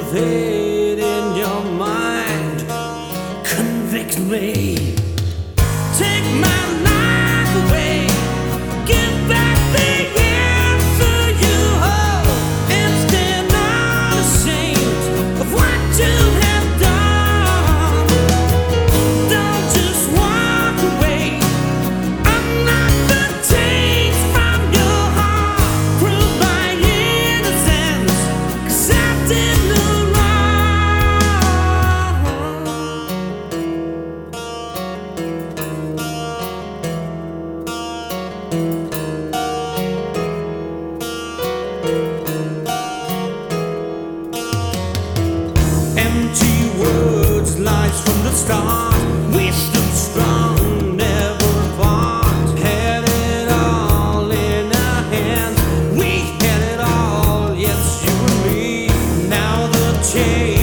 of hate in your mind convict me. Take my life away, give back the answer you hold, and stand unashamed of what you have done. Don't just walk away, unlock the chains from your heart, prove my innocence, 'cause I did no empty words, lies from the start, wisdom strong, never apart. Had it all in our hands, we had it all, yes, you and me. Now the change